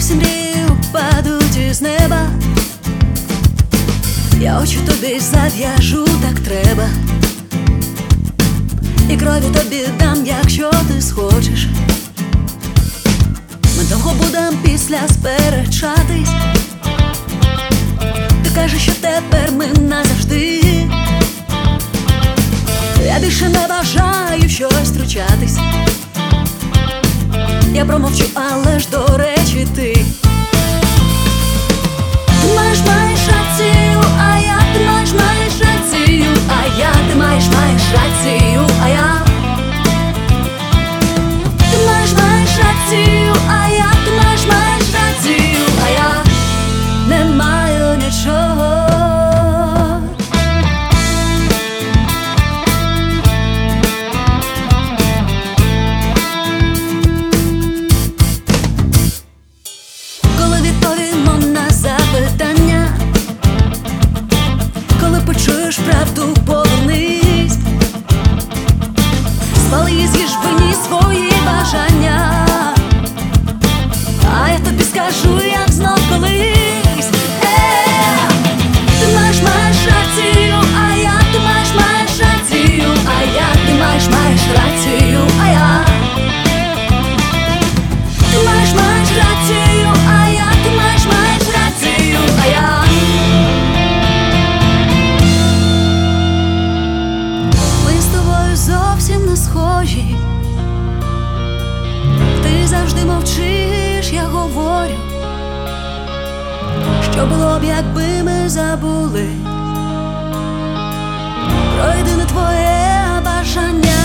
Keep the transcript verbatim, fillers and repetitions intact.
всі мрії упадуть із неба. Я очі тобі зав'яжу, так треба, і крові тобі дам, якщо ти схочеш. Ми довго будем після сперечатись. Ти кажеш, що тепер ми назавжди. Я більше не бажаю щось втручатись. Я промовчу, але ж до речі ти. Ти маєш, маєш рацію, а я, ти маєш, маєш рацію, а я, ти маєш, маєш рацію, а я. Ти маєш, маєш рацію, а я, ти маєш, маєш рацію, а я не маю нічого. Коли відповімо на запитання, коли почуєш правду, повернись. Спали і з'їж вині свої бажання, а я тобі скажу, як знов колись. Е, ти маєш, маєш рацію, а я, ти маєш, маєш рацію, а я, ти маєш, маєш рацію, а я. Ти маєш, маєш рацію, а я, ти маєш, маєш рацію, а я. Ми з тобою зовсім не схожі. Ти завжди мовчиш, я говорю. Що було б, якби ми забули про єдине твоє бажання.